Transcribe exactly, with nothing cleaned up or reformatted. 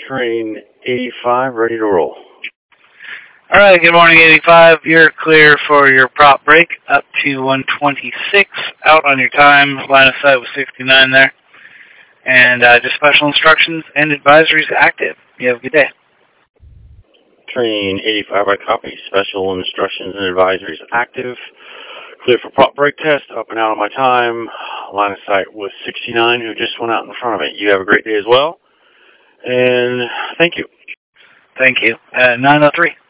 Train eighty-five, ready to roll. All right, good morning, eighty-five. You're clear for your prop break up to one twenty-six. Out on your time. Line of sight was sixty-nine there. And uh, just special instructions and advisories active. You have a good day. Train eighty-five, I copy. Special instructions and advisories active. Clear for prop break test. Up and out on my time. Line of sight was sixty-nine, who just went out in front of it. You have a great day as well. And thank you. Thank you. Uh, nine oh three.